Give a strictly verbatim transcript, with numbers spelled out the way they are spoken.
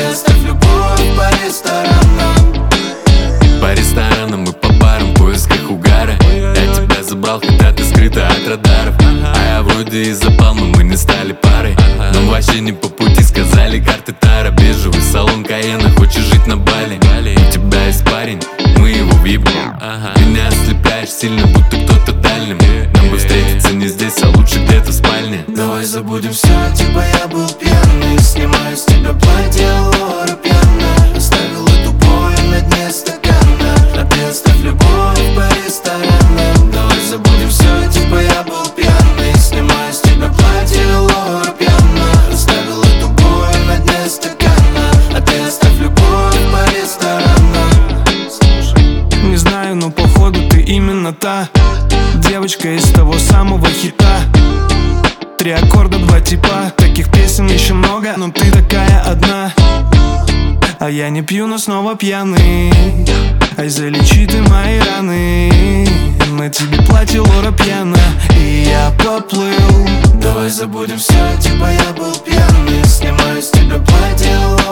ты оставь любовь по ресторанам. По ресторанам и по барам в поисках угара. Я тебя забрал, когда ты скрыта от радаров. А я вроде и запал, но мы не стали парой. Нам вообще не по пути, сказали карты Тара. Бежевый салон Каена, хочешь жить на Бали. У тебя есть парень, мы его въебем. Меня ослепляешь сильно, будто кто-то дальним. Нам бы встретиться не здесь, а лучше где-то в спальне. Давай забудем все, типа я был пьяный. Снимаю с тебя платье, Лора пьяная. Оставил эту бой на дне стакана. А ты оставь любовь по ресторанам. Давай забудем все, типа я был пьяный. Снимаю с тебя платье, Лора пьяная. Оставил эту бой на дне стакана. А ты оставь любовь по ресторанам. Не знаю, но походу ты именно та девочка из того самого хита. Три аккорда, два типа. Таких песен еще много, но ты такая одна. А я не пью, но снова пьяный. Ай, залечи ты мои раны. На тебе платье, Лора пьяна. И я поплыл. Давай забудем все, типа я был пьяный. Снимаю с тебя платье, Лора